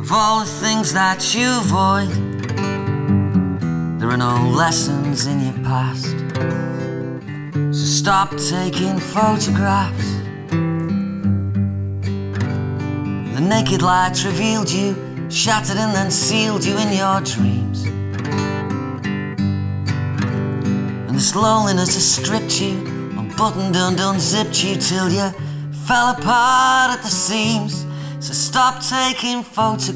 Of all the things that you avoid, there are no lessons in your past. So stop taking photographs. The naked light revealed you, shattered and then sealed you in your dreams. And this loneliness has stripped you, unbuttoned and unzipped you till you fell apart at the seams. So stop taking photographs.